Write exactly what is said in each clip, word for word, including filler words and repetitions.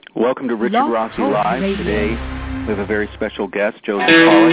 Welcome to Richard Love Rossi Talk Live. Radio. Today we have a very special guest, Josie Pollock.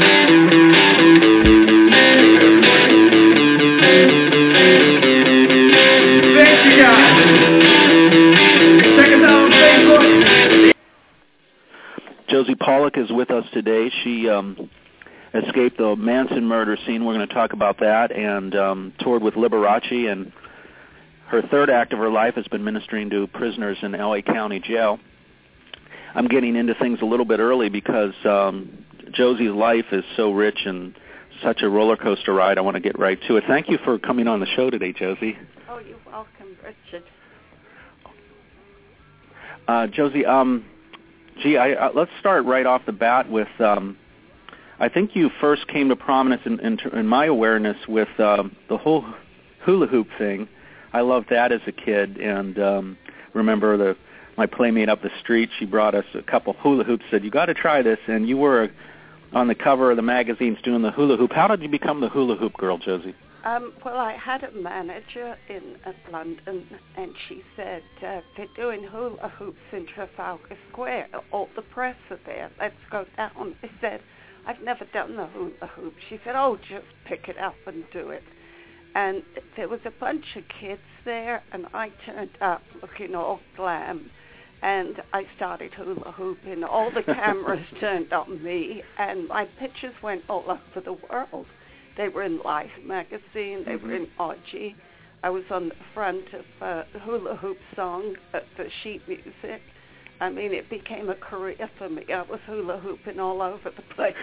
Thank you, guys. Check us out on Facebook. Josie Pollock is with us today. She um, escaped the Manson murder scene. We're going to talk about that, and um, toured with Liberace, and her third act of her life has been ministering to prisoners in L A County Jail. I'm getting into things a little bit early because um, Josie's life is so rich and such a roller coaster ride. I want to get right to it. Thank you for coming on the show today, Josie. Oh, you're welcome, Richard. Uh, Josie, um, gee, I, uh, let's start right off the bat with, um, I think you first came to prominence in, in, in my awareness with um, the whole hula hoop thing. I loved that as a kid, and um, remember the my playmate up the street, she brought us a couple hula hoops, said, you got to try this, and you were on the cover of the magazines doing the hula hoop. How did you become the hula hoop girl, Josie? Um, well, I had a manager in uh, London, and she said, uh, they're doing hula hoops in Trafalgar Square. All the press are there. Let's go down. I said, I've never done the hula hoop. She said, oh, just pick it up and do it. And there was a bunch of kids there, and I turned up looking all glam. And I started hula hooping. All the cameras turned on me, and my pictures went all over the world. They were in Life magazine. They mm-hmm. were in Orgy. I was on the front of uh, the hula hoop song at the sheet music. I mean, it became a career for me. I was hula hooping all over the place.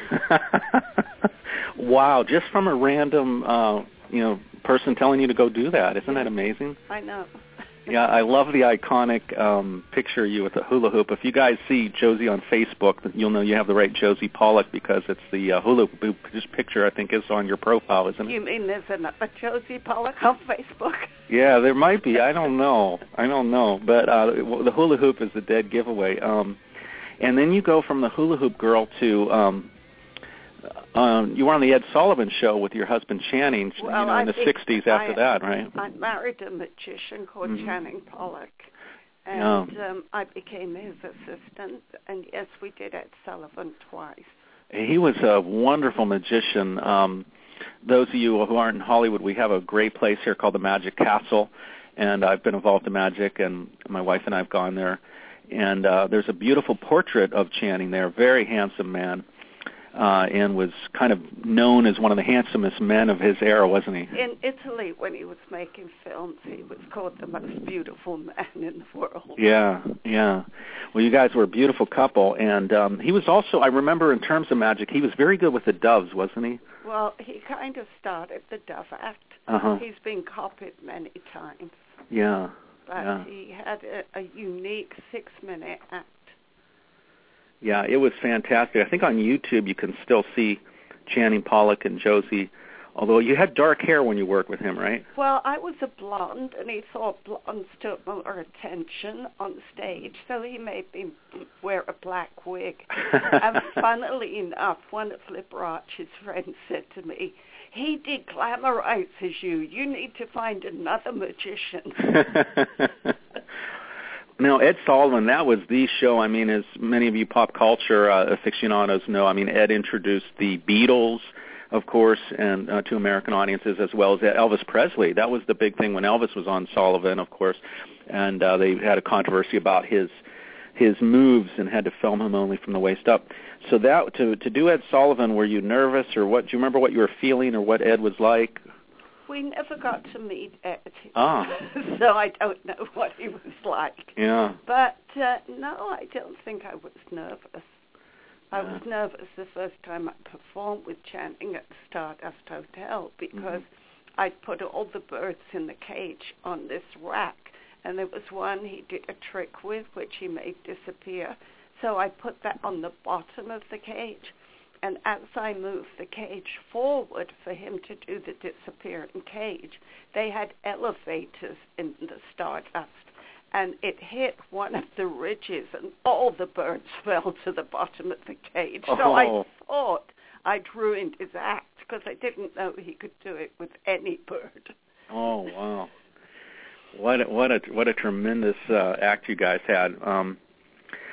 Wow! Just from a random, uh, you know, person telling you to go do that. Isn't that amazing? I know. Yeah, I love the iconic um, picture of you with the hula hoop. If you guys see Josie on Facebook, you'll know you have the right Josie Pollock because it's the uh, hula hoop. This picture, I think, is on your profile, isn't it? You mean there's another Josie Pollock on Facebook? Yeah, there might be. I don't know. I don't know. But uh, the hula hoop is the dead giveaway. Um, and then you go from the hula hoop girl to... Um, Um, you were on the Ed Sullivan Show with your husband Channing, well, you know, in I the sixties after I, that, right? I married a magician called mm-hmm. Channing Pollock, and yeah. um, I became his assistant, and yes, we did Ed Sullivan twice. He was a wonderful magician. Um, those of you who aren't in Hollywood, we have a great place here called the Magic Castle, and I've been involved in magic, and my wife and I have gone there. And uh, there's a beautiful portrait of Channing there, very handsome man. Uh, and was kind of known as one of the handsomest men of his era, wasn't he? In Italy, when he was making films, he was called the most beautiful man in the world. Yeah, yeah. Well, you guys were a beautiful couple, and um, he was also, I remember in terms of magic, he was very good with the doves, wasn't he? Well, he kind of started the Dove Act. Uh-huh. He's been copied many times. Yeah, But yeah. he had a, a unique six-minute act. Yeah, it was fantastic. I think on YouTube you can still see Channing Pollock and Josie, although you had dark hair when you worked with him, right? Well, I was a blonde, and he thought blondes took more attention on stage, so he made me wear a black wig. And funnily enough, one of Liberace's friends said to me, he deglamorizes you. You need to find another magician. Now, Ed Sullivan, that was the show. I mean, as many of you pop culture uh, aficionados know, I mean, Ed introduced the Beatles, of course, and uh, to American audiences, as well as Elvis Presley. That was the big thing when Elvis was on Sullivan, of course, and uh, they had a controversy about his his moves and had to film him only from the waist up. So that to to do Ed Sullivan, were you nervous, or what? Do you remember what you were feeling or what Ed was like? We never got to meet Ed, ah. so I don't know what he was like. Yeah. But, uh, no, I don't think I was nervous. I yeah. was nervous the first time I performed with Channing at the Stardust Hotel because mm-hmm. I'd put all the birds in the cage on this rack, and there was one he did a trick with, which he made disappear. So I put that on the bottom of the cage. And as I moved the cage forward for him to do the disappearing cage, they had elevators in the Stardust, and it hit one of the ridges, and all the birds fell to the bottom of the cage. Oh. So I thought I'd ruined his act because I didn't know he could do it with any bird. Oh, wow. What a, what a, what a tremendous uh, act you guys had. Um,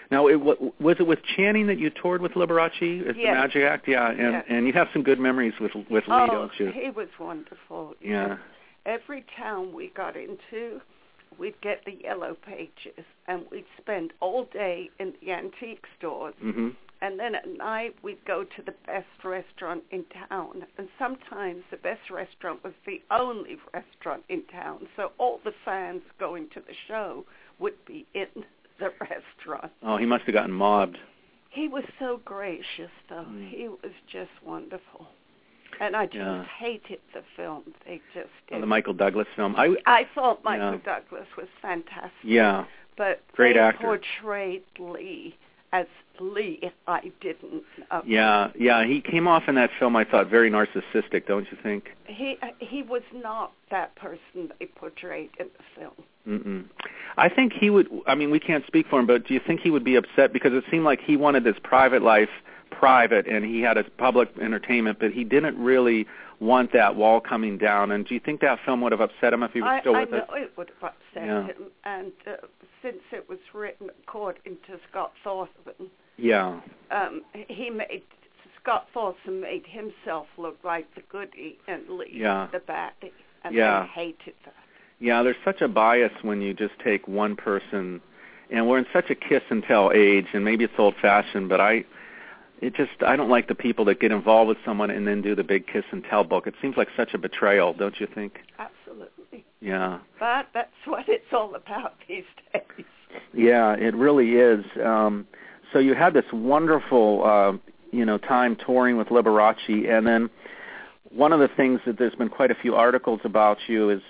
Now, it, was it with Channing that you toured with Liberace as yes. the Magic Act? Yeah, and yes. and you have some good memories with with Lee, oh, don't you? he was wonderful. Yeah. Every town we got into, we'd get the yellow pages, and we'd spend all day in the antique stores. Mm-hmm. And then at night, we'd go to the best restaurant in town. And sometimes the best restaurant was the only restaurant in town. So all the fans going to the show would be in the restaurant. Oh, he must have gotten mobbed. He was so gracious, though. Mm. He was just wonderful. And I just yeah. hated the film. They just did. Oh, the Michael Douglas film. I, I thought Michael yeah. Douglas was fantastic. Yeah. But Great they actor. portrayed Lee as Lee. I didn't know. Yeah, yeah. He came off in that film, I thought, very narcissistic, don't you think? He he was not that person they portrayed in the film. Mm-mm. I think he would, I mean, we can't speak for him, but do you think he would be upset? Because it seemed like he wanted this private life private, and he had his public entertainment, but he didn't really want that wall coming down. And do you think that film would have upset him if he was I, still I with know us? it would have upset yeah. him. And uh, since it was written according to Scott Thorson, yeah, um, he made Scott Thorson made himself look like the goodie and Lee yeah. the baddie, and yeah. I hated that. Yeah, there's such a bias when you just take one person, and we're in such a kiss and tell age, and maybe it's old-fashioned, but I, it just, I don't like the people that get involved with someone and then do the big kiss and tell book. It seems like such a betrayal, don't you think? Absolutely. Yeah. But that's what it's all about these days. Yeah, it really is. Um, so you had this wonderful, uh, you know, time touring with Liberace, and then one of the things that there's been quite a few articles about you is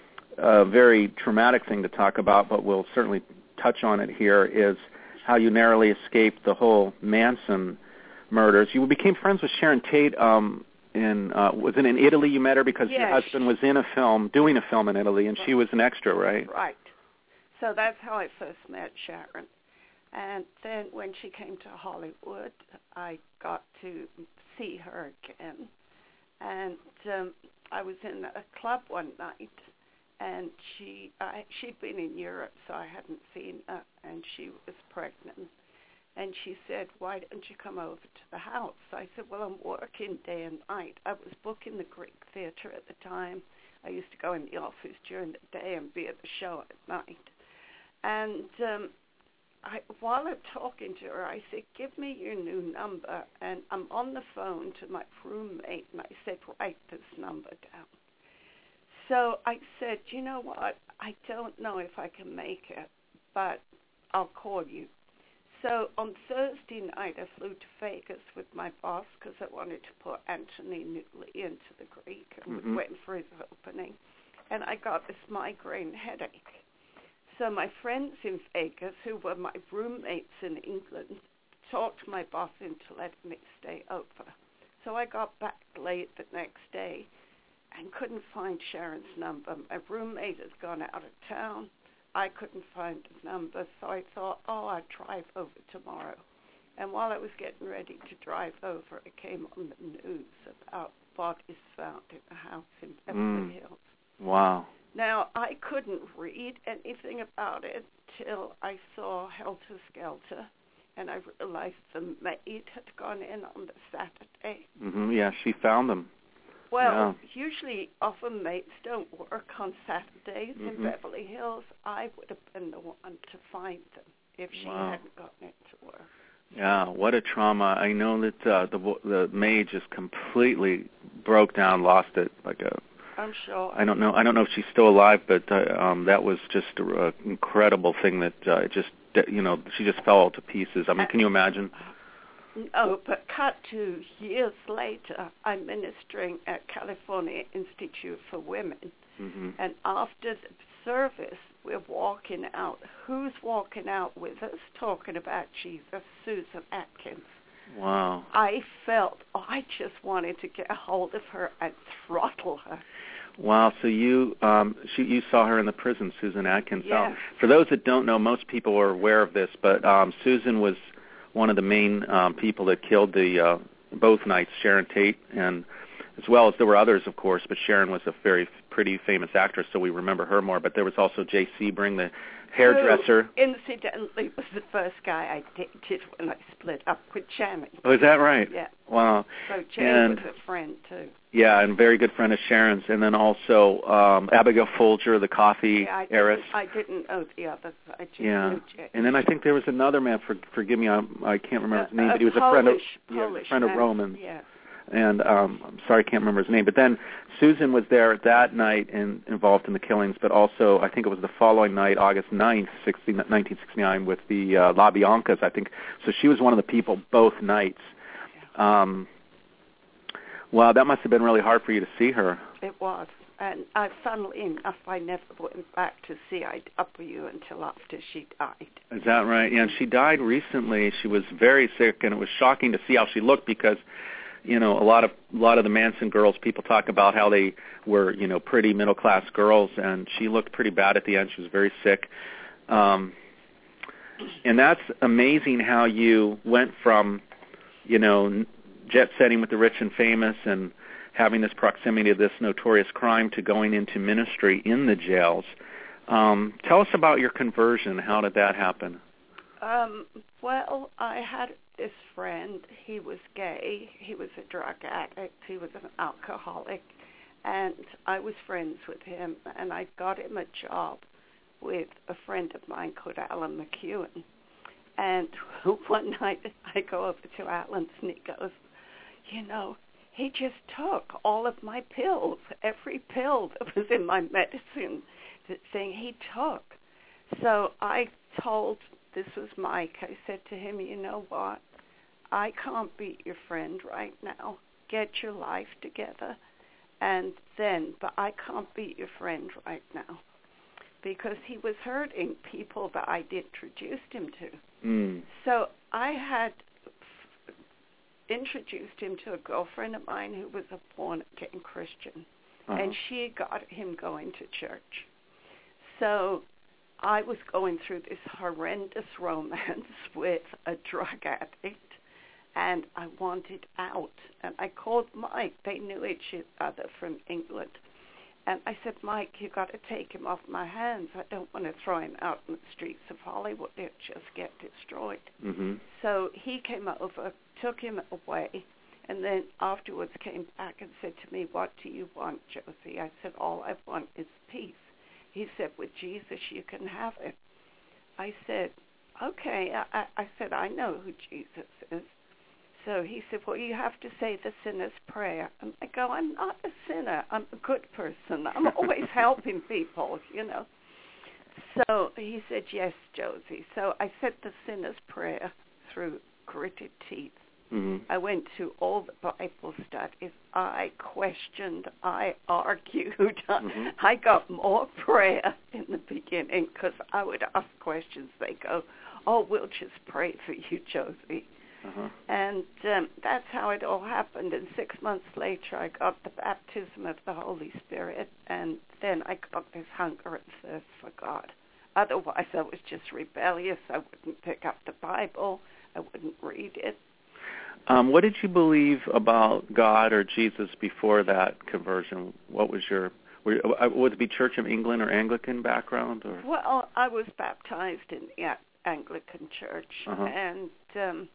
a very traumatic thing to talk about, but we'll certainly touch on it here, is how you narrowly escaped the whole Manson murders. You became friends with Sharon Tate um, in, uh, was it in Italy you met her because yes. your husband was in a film, doing a film in Italy, and right. she was an extra, right? Right. So that's how I first met Sharon. And then when she came to Hollywood, I got to see her again. And um, I was in a club one night, and she I, she'd been in Europe, so I hadn't seen her, and she was pregnant. And she said, why don't you come over to the house? I said, well, I'm working day and night. I was booking the Greek Theater at the time. I used to go in the office during the day and be at the show at night. And um, I, while I'm talking to her, I said, give me your new number. And I'm on the phone to my roommate, and I said, write this number down. So I said, you know what, I don't know if I can make it, but I'll call you. So on Thursday night, I flew to Vegas with my boss because I wanted to put Anthony Newley into the Greek, and mm-hmm. we went for his opening. And I got this migraine headache. So my friends in Vegas, who were my roommates in England, talked my boss into letting me stay over. So I got back late the next day and couldn't find Sharon's number. My roommate has gone out of town. I couldn't find his number, so I thought, oh, I'd drive over tomorrow. And while I was getting ready to drive over, it came on the news about bodies found in a house in Beverly mm. Hills. Wow. Now, I couldn't read anything about it till I saw Helter Skelter, and I realized the maid had gone in on the Saturday. Mm-hmm. Yeah, she found them. Well, yeah. usually often maids don't work on Saturdays mm-hmm. in Beverly Hills. I would have been the one to find them if she wow. hadn't gotten it to work. Yeah, what a trauma. I know that uh, the the maid just completely broke down, lost it. Like a, I'm sure. I don't know. I don't know if she's still alive, but uh, um, that was just an uh, incredible thing that uh, just, you know, she just fell to pieces. I mean, can you imagine? No, but cut to years later, I'm ministering at California Institute for Women, mm-hmm. and after the service, we're walking out. Who's walking out with us talking about Jesus? Susan Atkins. Wow. I felt, oh, I just wanted to get a hold of her and throttle her. Wow, so you um, she, you saw her in the prison, Susan Atkins. Yes. Now, for those that don't know, most people are aware of this, but um, Susan was one of the main um, people that killed the uh, both nights, Sharon Tate, and as well as there were others, of course, but Sharon was a very pretty famous actress, so we remember her more. But there was also Jay Sebring, the hairdresser. Who, incidentally, was the first guy I dated when I split up with Channing. Oh, is that right? Yeah. Wow. So Jay and, was a friend, too. Yeah, and very good friend of Sharon's. And then also um, Abigail Folger, the coffee yeah, I heiress. I didn't know the others. I just yeah. knew Jay. And then I think there was another man, for, forgive me, I, I can't remember his name, uh, but he was Polish, a friend of, Polish yeah, a friend man. of Roman's. Yeah. And um, I'm sorry, I can't remember his name. But then Susan was there that night and involved in the killings, but also I think it was the following night, August ninth, nineteen sixty-nine, with the uh, La Biancas, I think. So she was one of the people both nights. Um, wow, that must have been really hard for you to see her. It was. And I, funnily enough, I never went back to see I W U until after she died. Is that right? Yeah, and she died recently. She was very sick, and it was shocking to see how she looked because, you know, a lot of a lot of the Manson girls, people talk about how they were, you know, pretty middle-class girls, and she looked pretty bad at the end. She was very sick. Um, and that's amazing how you went from, you know, jet-setting with the rich and famous and having this proximity to this notorious crime to going into ministry in the jails. Um, tell us about your conversion. How did that happen? Um, well, I had this friend. He was gay. He was a drug addict. He was an alcoholic. And I was friends with him, and I got him a job with a friend of mine called Alan McEwen. And one night I go over to Alan's, and he goes, you know, he just took all of my pills, every pill that was in my medicine thing he took. So I told, this was Mike, I said to him, you know what, I can't be your friend right now. Get your life together. And then, but I can't be your friend right now. Because he was hurting people that I'd introduced him to. Mm. So I had introduced him to a girlfriend of mine who was a born-again Christian, uh-huh. and she got him going to church. So I was going through this horrendous romance with a drug addict, and I wanted out. And I called Mike. They knew each other from England. And I said, Mike, you got to take him off my hands. I don't want to throw him out in the streets of Hollywood. He'll just get destroyed. Mm-hmm. So he came over, took him away, and then afterwards came back and said to me, what do you want, Josie? I said, all I want is peace. He said, with Jesus, you can have it. I said, okay. I, I said, I know who Jesus is. So he said, well, you have to say the sinner's prayer. And I go, I'm not a sinner. I'm a good person. I'm always helping people, you know. So he said, yes, Josie. So I said the sinner's prayer through gritted teeth. Mm-hmm. I went to all the Bible studies. I questioned. I argued. Mm-hmm. I got more prayer in the beginning because I would ask questions. They go, oh, we'll just pray for you, Josie. Uh-huh. And um, that's how it all happened. And six months later, I got the baptism of the Holy Spirit, and then I got this hunger and thirst for God. Otherwise, I was just rebellious. I wouldn't pick up the Bible. I wouldn't read it. Um, what did you believe about God or Jesus before that conversion? What was your, were, would it be Church of England or Anglican background? Or? Well, I was baptized in the Anglican Church, uh-huh. and um,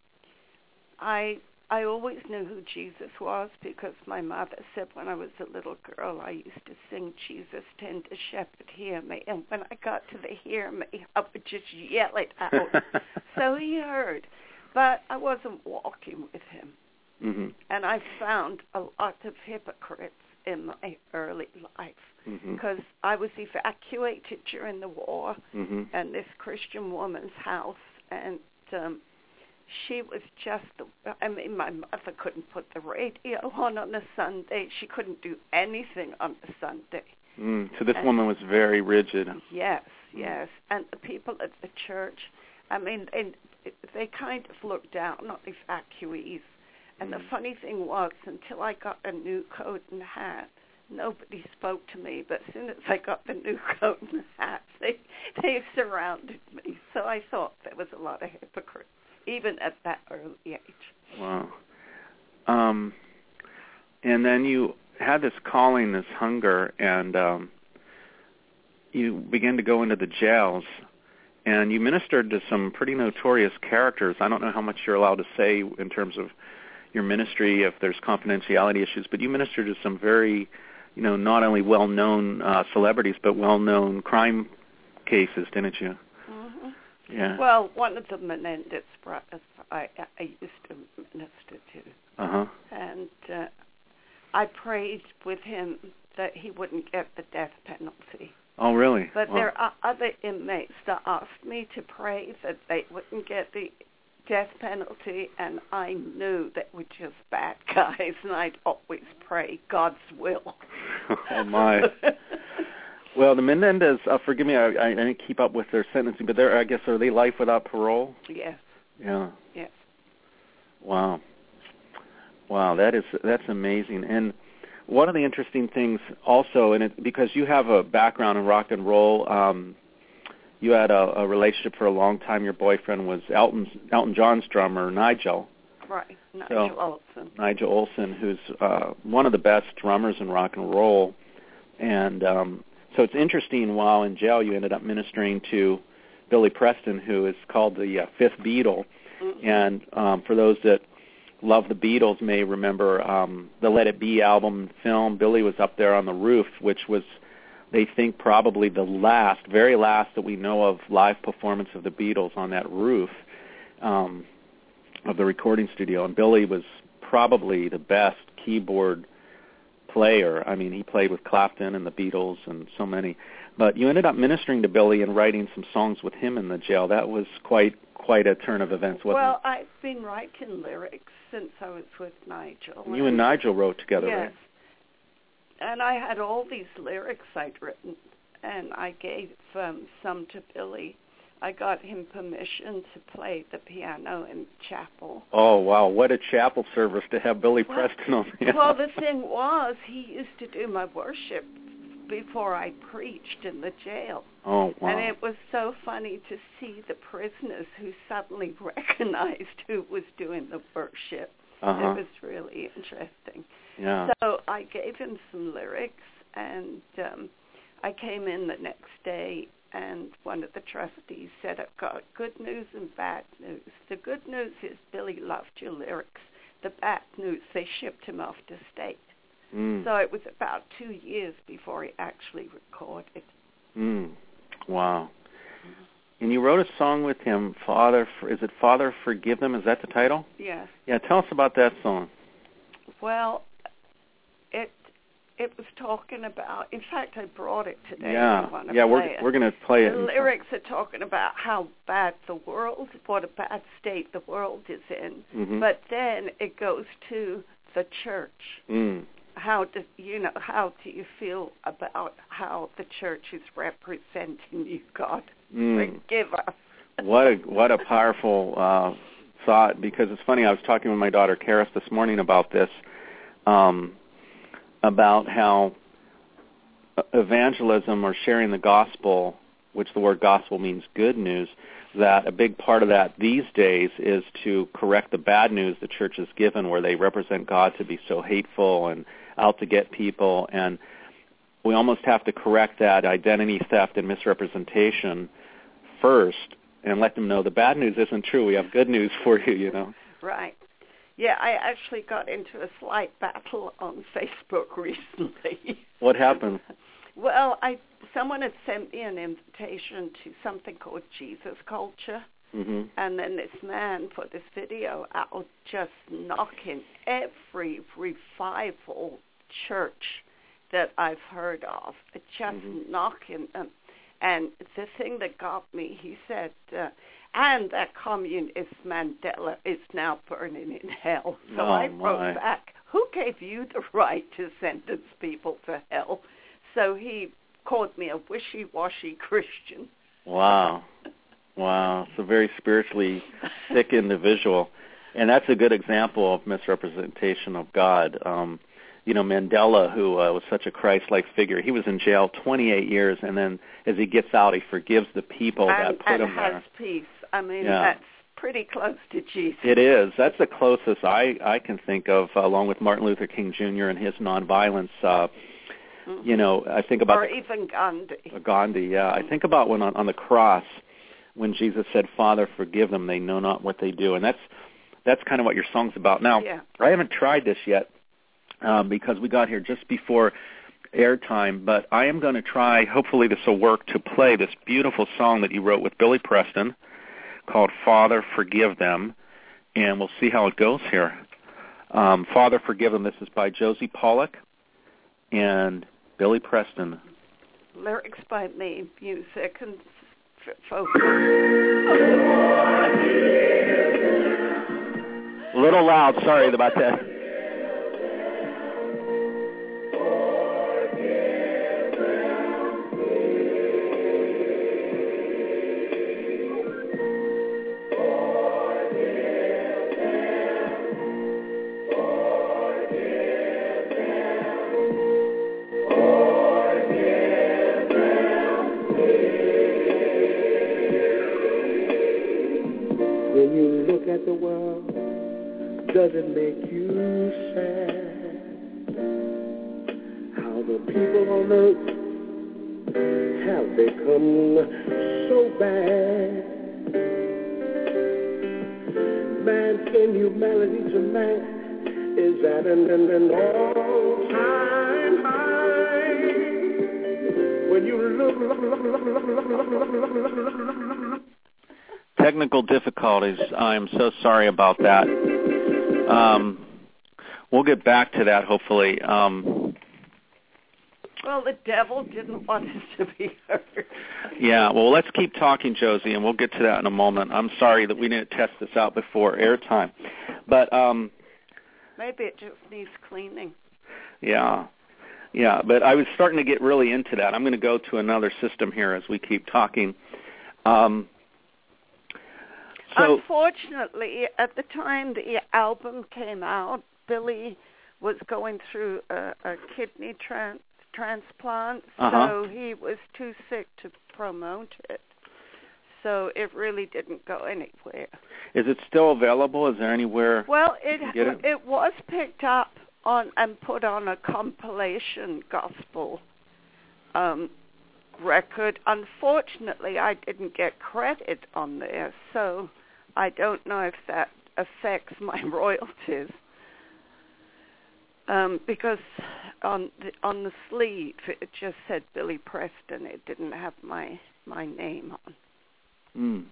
I I always knew who Jesus was because my mother said when I was a little girl I used to sing, Jesus, tender shepherd, hear me. And when I got to the hear me, I would just yell it out. So he heard. But I wasn't walking with him. Mm-hmm. And I found a lot of hypocrites in my early life because mm-hmm. I was evacuated during the war mm-hmm. and this Christian woman's house, and um, she was just, the, I mean, my mother couldn't put the radio on on a Sunday. She couldn't do anything on a Sunday. Mm, so this and, woman was very rigid. Yes, yes. And the people at the church, I mean, they, they kind of looked down on evacuees. And mm. the funny thing was, until I got a new coat and hat, nobody spoke to me. But as soon as I got the new coat and hat, they, they surrounded me. So I thought there was a lot of hypocrites, even at that early age. Wow. Um, and then you had this calling, this hunger, and um, you began to go into the jails. and you ministered to some pretty notorious characters. I don't know how much you're allowed to say in terms of your ministry, if there's confidentiality issues, but you ministered to some very, you know, not only well-known uh, celebrities, but well-known crime cases, didn't you? Mm-hmm. Yeah. Well, one of the Menendez brothers I, I used to minister to. Uh-huh. And uh, I prayed with him that he wouldn't get the death penalty. Oh, really? But well. there are other inmates that asked me to pray that they wouldn't get the death penalty, and I knew they were just bad guys, and I'd always pray God's will. Oh, my. Well, the Menendez, uh, forgive me, I, I didn't keep up with their sentencing, but they're, I guess, are they life without parole? Yes. Yeah. Yes. Wow. Wow, that is that's amazing. And one of the interesting things also, and it, because you have a background in rock and roll, um, you had a, a relationship for a long time. Your boyfriend was Elton, Elton John's drummer, Nigel. Right, Nigel so, Olsen. Nigel Olsen, who's uh, one of the best drummers in rock and roll. And um, so it's interesting, while in jail, you ended up ministering to Billy Preston, who is called the uh, Fifth Beatle. Mm-hmm. And um, for those that love the Beatles may remember um, the Let It Be album film. Billy was up there on the roof, which was, they think, probably the last, very last that we know of live performance of the Beatles on that roof um, of the recording studio. And Billy was probably the best keyboard player. I mean, he played with Clapton and the Beatles and so many. But you ended up ministering to Billy and writing some songs with him in the jail. That was quite quite a turn of events, wasn't well, it? Well, I've been writing lyrics since I was with Nigel. You and Nigel wrote together, yes. right? And I had all these lyrics I'd written, and I gave um, some to Billy. I got him permission to play the piano in chapel. Oh, wow. What a chapel service to have Billy well, Preston on the Well, the thing was, he used to do my worship before I preached in the jail. Oh, wow. And it was so funny to see the prisoners who suddenly recognized who was doing the worship. Uh-huh. It was really interesting. Yeah. So I gave him some lyrics, and um, I came in the next day, and one of the trustees said, I've got good news and bad news. The good news is Billy loved your lyrics. The bad news, they shipped him off to state. Mm. So it was about two years before he actually recorded. Mm. Wow. And you wrote a song with him, Father, is it Father Forgive Them? Is that the title? Yes. Yeah, tell us about that song. Well, it it was talking about, in fact, I brought it today. Yeah, if you want to yeah, play we're it. we're going to play the it. The lyrics are talking about how bad the world, what a bad state the world is in. Mm-hmm. But then it goes to the church. Mm. How do you know? How do you feel about how the church is representing you, God? Mm. Forgive us. What a what a powerful uh, thought! Because it's funny. I was talking with my daughter Karis this morning about this, um, about how evangelism or sharing the gospel, which the word gospel means good news, that a big part of that these days is to correct the bad news the church has given, where they represent God to be so hateful and out to get people, and we almost have to correct that identity theft and misrepresentation first and let them know the bad news isn't true. We have good news for you, you know. Right. Yeah, I actually got into a slight battle on Facebook recently. What happened? Well, I someone had sent me an invitation to something called Jesus Culture, mm-hmm. and then this man put this video out just knocking every revival church that I've heard of, just mm-hmm. knocking them. And the thing that got me, he said, uh, and that communist Mandela is now burning in hell. So oh, I wrote my. back, who gave you the right to sentence people to hell? So he called me a wishy-washy Christian. Wow. Wow. It's a very spiritually sick individual. And that's a good example of misrepresentation of God. Um, you know, Mandela, who uh, was such a Christ-like figure, he was in jail twenty-eight years, and then as he gets out, he forgives the people and, that put and him there. has peace. I mean, yeah. that's pretty close to Jesus. It is. That's the closest I, I can think of, uh, along with Martin Luther King Junior and his nonviolence. Uh, mm-hmm. You know, I think about... Or the, even Gandhi. Gandhi, yeah. I think about when on, on the cross, when Jesus said, Father, forgive them, they know not what they do. And that's that's kind of what your song's about. Now, yeah. I haven't tried this yet um, because we got here just before airtime, but I am going to try, hopefully this will work, to play this beautiful song that you wrote with Billy Preston called Father, Forgive Them, and we'll see how it goes here. Um, Father, Forgive Them, this is by Josie Pollock and Billy Preston. Lyrics by me, music and f- folk. A little loud, sorry about that. When you look at the world, does it make you sad? How the people on earth have become so bad. Man's inhumanity to man is at an, an, an all-time high. When you look, look, look, look, look, look, look, look, look, look, look, look, look. Technical difficulties. I'm so sorry about that. Um, we'll get back to that, hopefully. Um, well, the devil didn't want us to be heard. Yeah, well, let's keep talking, Josie, and we'll get to that in a moment. I'm sorry that we didn't test this out before airtime. But um, maybe it just needs cleaning. Yeah. Yeah, but I was starting to get really into that. I'm going to go to another system here as we keep talking. Um So, Unfortunately, at the time the album came out, Billy was going through a, a kidney tran- transplant, uh-huh. so he was too sick to promote it. So it really didn't go anywhere. Is it still available? Is there anywhere? Well, it get it? it was picked up on and put on a compilation gospel um, record. Unfortunately, I didn't get credit on there, so I don't know if that affects my royalties. Um, because on the, on the sleeve it just said Billy Preston. It didn't have my, my name on. Mm.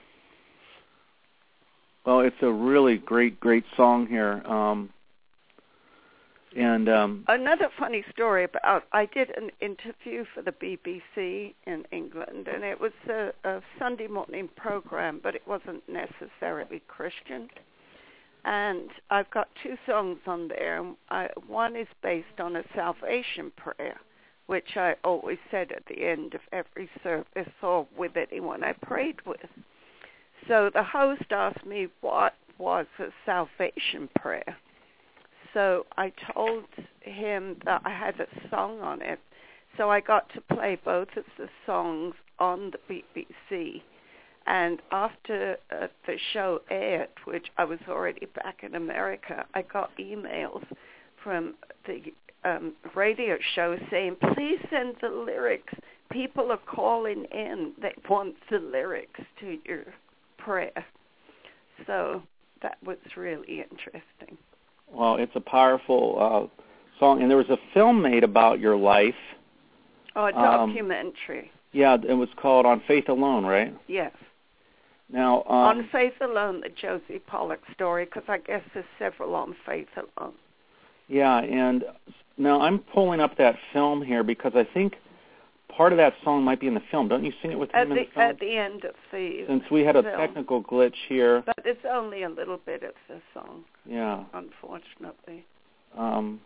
Well, it's a really great, great song here. Um, and um, Another funny story about, I did an interview for the B B C in England, and it was a, a Sunday morning program, but it wasn't necessarily Christian. And I've got two songs on there. I, one is based on a salvation prayer, which I always said at the end of every service or with anyone I prayed with. So the host asked me what was a salvation prayer. So I told him that I had a song on it. So I got to play both of the songs on the B B C. And after uh, the show aired, which I was already back in America, I got emails from the um, radio show saying, please send the lyrics. People are calling in. They want the lyrics to your prayer. So that was really interesting. Well, it's a powerful uh, song. And there was a film made about your life. Oh, a documentary. Um, yeah, it was called On Faith Alone, right? Yes. Now, um, on Faith Alone, the Josie Pollock story, because I guess there's several on Faith Alone. Yeah, and now I'm pulling up that film here because I think part of that song might be in the film. Don't you sing it with at him in the, the film? At the end of the Since we had a film. technical glitch here. But it's only a little bit of the song. Yeah. Unfortunately. Um,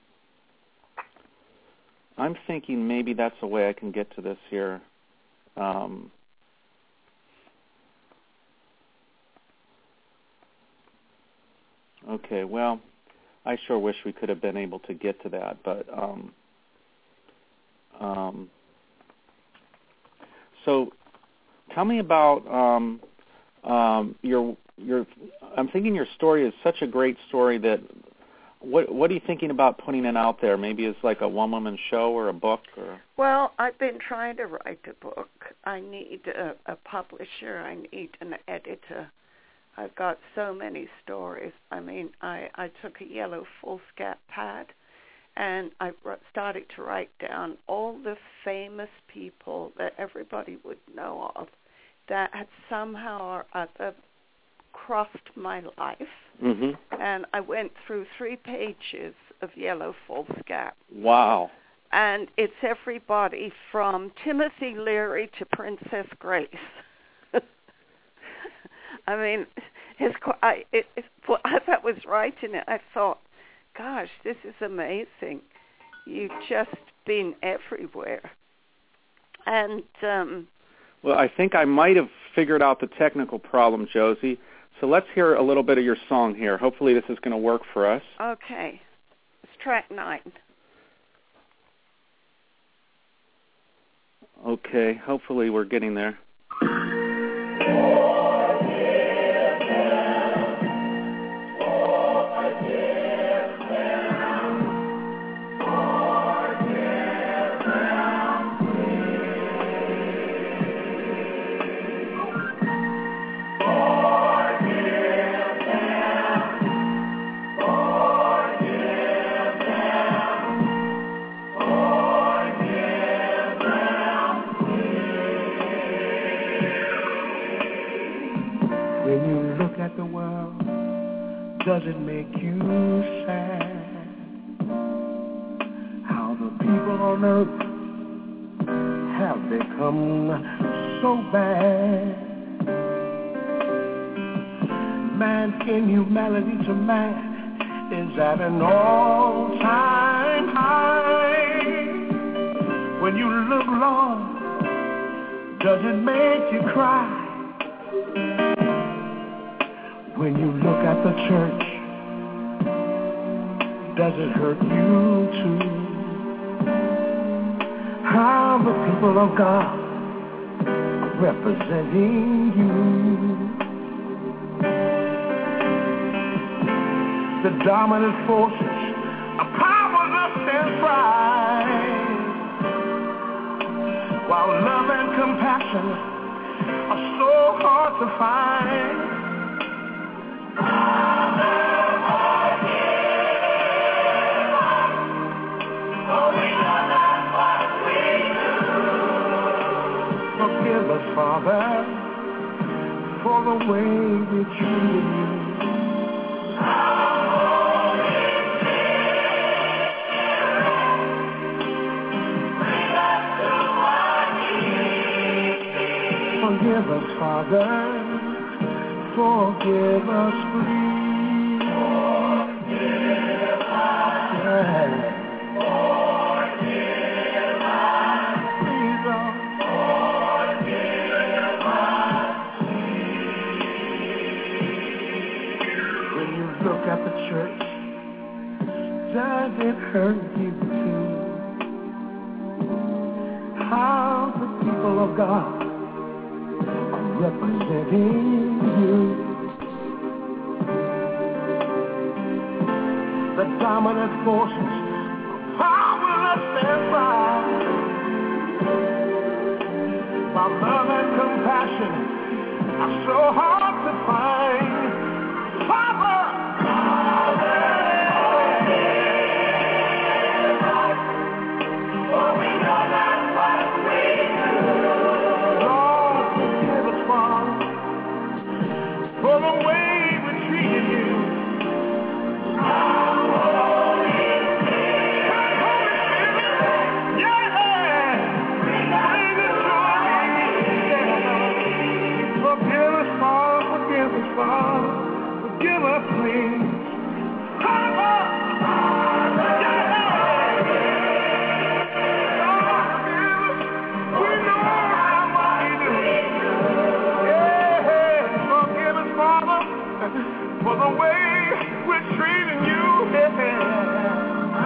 I'm thinking maybe that's a way I can get to this here. Um, okay, well, I sure wish we could have been able to get to that, but um, um, so tell me about um, um, your your. I'm thinking your story is such a great story that what what are you thinking about putting it out there? Maybe it's like a one-woman show or a book? Or Well, I've been trying to write a book. I need a, a publisher. I need an editor. I've got so many stories. I mean, I, I took a yellow foolscap pad, and I started to write down all the famous people that everybody would know of that had somehow or other crossed my life. Mm-hmm. And I went through three pages of yellow foolscap. Wow. And it's everybody from Timothy Leary to Princess Grace. I mean, his, I, it, it, as I was writing it, I thought, gosh, this is amazing. You've just been everywhere. And um, well, I think I might have figured out the technical problem, Josie. So let's hear a little bit of your song here. Hopefully this is going to work for us. Okay. It's track nine. Okay. Hopefully we're getting there. Does it make you sad how the people on earth have become so bad? Man's inhumanity to man is at an all-time high. When you look, Lord, does it make you cry? When you look at the church, does it hurt you too? How the people of God are representing you. The dominant forces are powerless and pride, while love and compassion are so hard to find. Forgive us, Father, for the way we treated you. Forgive us, Father. Forgive us, please. Forgive us. Yeah. Forgive us. Please, Lord. Forgive us, please. When you look at the church, does it hurt you too? How the people of God representing you. The dominant forces are powerless and pride, while love and compassion are so hard to find. Father, for the way we treated you. Holy Spirit, yeah, bring it to me. Forgive us, Father, forgive us, Father, forgive us, please. Father, for the way we're treating you, yeah.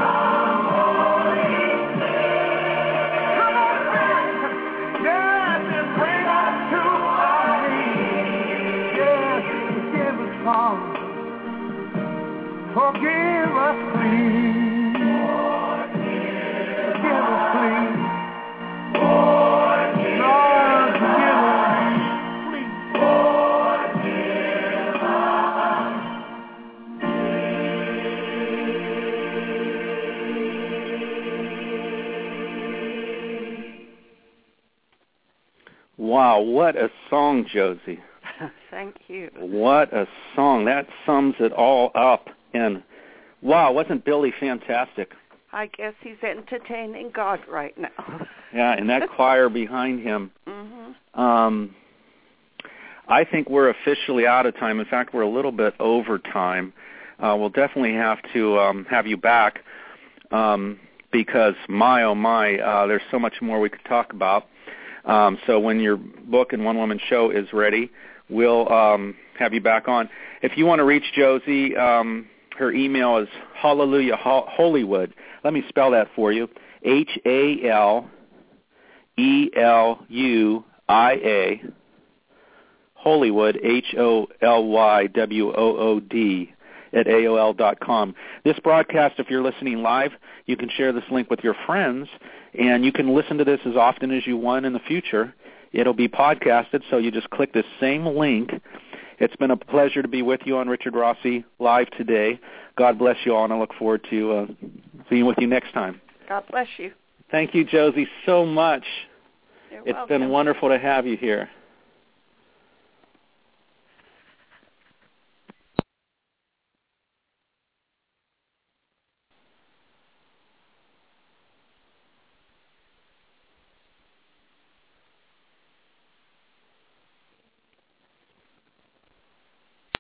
Come on, Spirit. Yes, and bring us to our knees. Yes, forgive us, Father. Forgive us. Wow, what a song, Josie. Thank you. What a song. That sums it all up. And wow, wasn't Billy fantastic? I guess he's entertaining God right now. Yeah, and that choir behind him. Mm-hmm. Um, I think we're officially out of time. In fact, we're a little bit over time. Uh, we'll definitely have to um, have you back um, because, my, oh, my, uh, there's so much more we could talk about. Um, so when your book and one-woman show is ready, we'll um, have you back on. If you want to reach Josie, um, her email is Hallelujah Hollywood. Let me spell that for you. H A L E L U I A, Hollywood, H O L Y W O O D, at A O L dot com. This broadcast, if you're listening live, you can share this link with your friends, and you can listen to this as often as you want in the future. It'll be podcasted, so you just click this same link. It's been a pleasure to be with you on Richard Rossi Live today. God bless you all, and I look forward to uh, being with you next time. God bless you. Thank you, Josie, so much. You're It's welcome. been wonderful to have you here.